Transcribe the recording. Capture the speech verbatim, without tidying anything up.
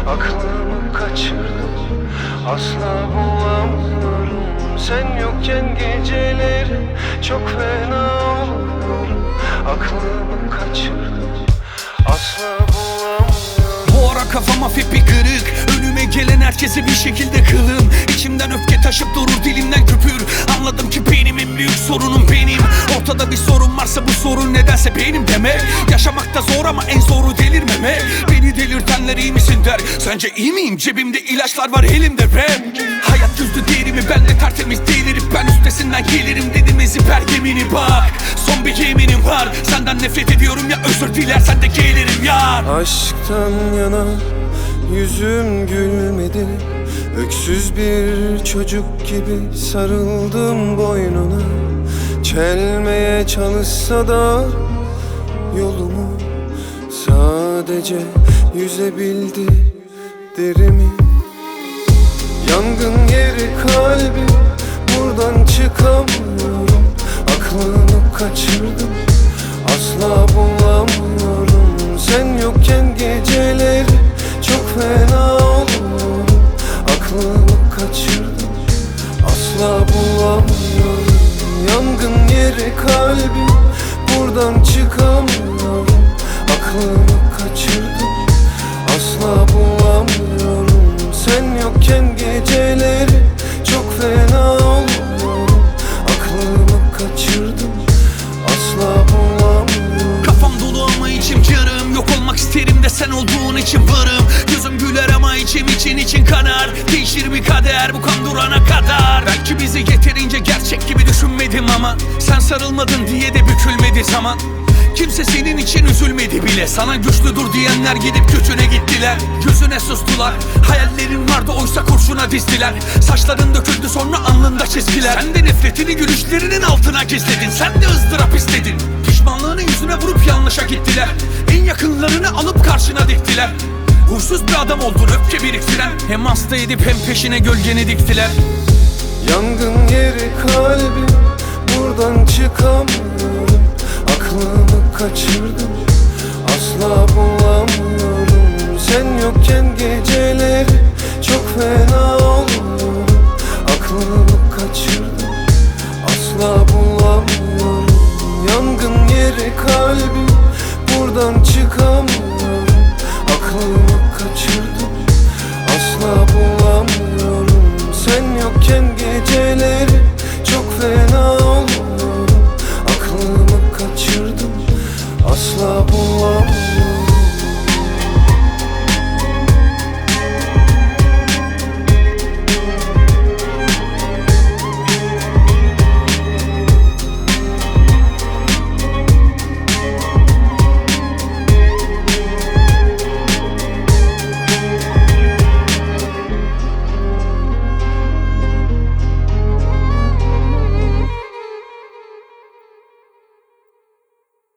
Aklımı kaçırdım, asla bulamıyorum. Sen yokken geceleri çok fena oluyorum. Aklımı kaçırdım, asla bulamıyorum. Bu ara kafam hafif bir kırık, önüme gelen herkese bir şekilde kılım. İçimden öfke taşıp durur, dilimden küpür. Anladım ki benim en büyük sorunum benim. Ortada bir sorun varsa bu sorun nedense benim demek. Yaşamakta zor ama en zoru delirmemek. Beni delirtenler iyi misin der, sence iyi miyim? Cebimde ilaçlar var, elimde rap. Hayat düzdü değerimi, ben de tertemiz delirip ben üstesinden gelirim dedim, ezip her gemini bak. Son bir yeminim var, senden nefret ediyorum ya, özür dilersen de gelirim yar. Aşktan yana yüzüm gülmedi, öksüz bir çocuk gibi sarıldım boynuna. Çelmeye çalışsa da yolumu, sadece yüzebildi derimi. Yangın yeri kalbim, buradan çıkamıyorum. Aklımı kaçırdım, asla bulamıyorum. Sen yokken geceleri çok fena oluyorum. Aklımı kaçırdım, asla bulamıyorum. Yangın yeri kalbim, buradan çıkamıyorum. Aklımı kaçırdım, asla bulamıyorum. Sen yokken geceleri çok fena oluyorum. Aklımı kaçırdım, asla bulamıyorum. Kafam dolu ama içim yarım, yok olmak isterim de sen olduğun için varım. Gözüm güler ama içim için için kanar. Değişir mi kader bu kan durana kadar? Belki bizi yeterince gerçek gibi düşünmedim ama sen sarılmadın diye de bükülmedi zaman. Kimse senin için üzülmedi bile. Sana güçlü dur diyenler gidip gücüne gittiler. Gözüne sustular. Hayallerin vardı oysa kurşuna dizdiler. Saçların döküldü sonra alnında çizgiler. Sen de nefretini gülüşlerinin altına gizledin. Sen de ızdırap istedin. Pişmanlığını yüzüne vurup yanlışa gittiler. En yakınlarını alıp karşına diktiler. Huysuz bir adam oldun, öfke biriktiren. Hem hasta edip hem peşine gölgeni diktiler. Yangın yeri kalbim, buradan çıkamıyorum. Aklımı kaçırdım, asla bulamıyorum. Sen yokken geceleri çok fena oluyorum. Aklımı kaçırdım, asla bulamıyorum. Yangın yeri kalbim, buradan çıkamıyorum. Aklımı kaçırdım, asla bulamıyorum. Sen yokken geceleri çok fena oluyorum. Aklımı kaçırdım, asla